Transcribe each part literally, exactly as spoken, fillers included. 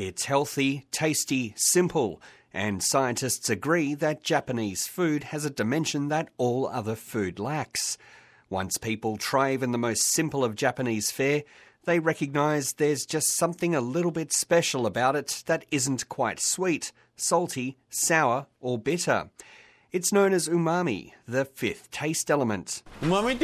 It's healthy, tasty, simple, and scientists agree that Japanese food has a dimension that all other food lacks. Once people try even the most simple of Japanese fare, they recognise there's just something a little bit special about it that isn't quite sweet, salty, sour or bitter. It's known as umami, the fifth taste element. There are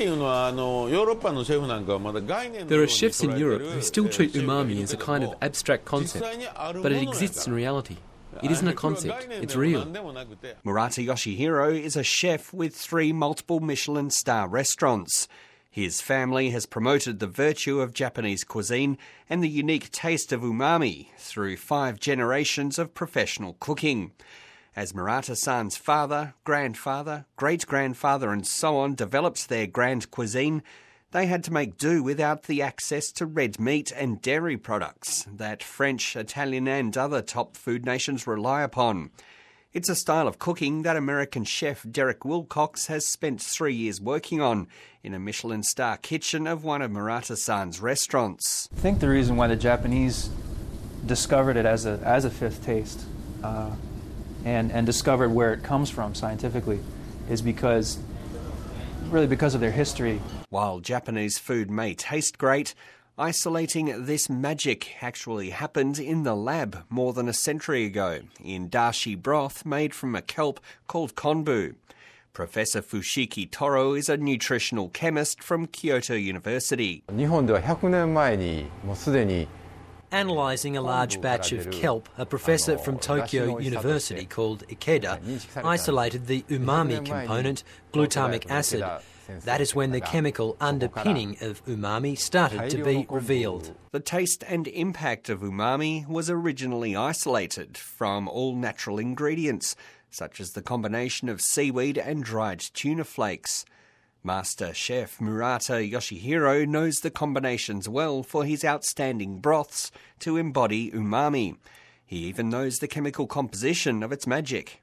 chefs in Europe who still treat umami as a kind of abstract concept, but it exists in reality. It isn't a concept, it's real. Murata Yoshihiro is a chef with three multiple Michelin star restaurants. His family has promoted the virtue of Japanese cuisine and the unique taste of umami through five generations of professional cooking. As Murata-san's father, grandfather, great-grandfather and so on developed their grand cuisine, they had to make do without the access to red meat and dairy products that French, Italian and other top food nations rely upon. It's a style of cooking that American chef Derek Wilcox has spent three years working on in a Michelin star kitchen of one of Murata-san's restaurants. I think the reason why the Japanese discovered it as a, as a fifth taste uh, and, and discovered where it comes from scientifically is because, really because of their history. While Japanese food may taste great, isolating this magic actually happened in the lab more than a century ago in dashi broth made from a kelp called konbu. Professor Fushiki Toro is a nutritional chemist from Kyoto University. Analysing a large batch of kelp, a professor from Tokyo University called Ikeda isolated the umami component, glutamic acid. That is when the chemical underpinning of umami started to be revealed. The taste and impact of umami was originally isolated from all natural ingredients, such as the combination of seaweed and dried tuna flakes. Master chef Murata Yoshihiro knows the combinations well for his outstanding broths to embody umami. He even knows the chemical composition of its magic.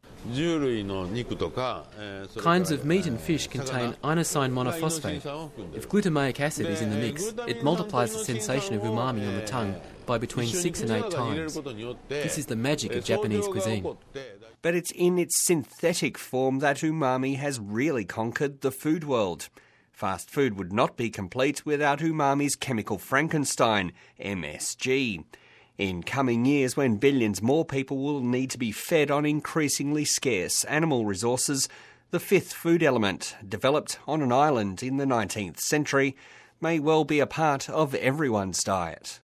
Kinds of meat and fish contain inosine monophosphate. If glutamic acid is in the mix, it multiplies the sensation of umami on the tongue by between six and eight times. This is the magic of Japanese cuisine. But it's in its synthetic form that umami has really conquered the food world. Fast food would not be complete without umami's chemical Frankenstein, M S G. In coming years, when billions more people will need to be fed on increasingly scarce animal resources, the fifth food element, developed on an island in the nineteenth century, may well be a part of everyone's diet.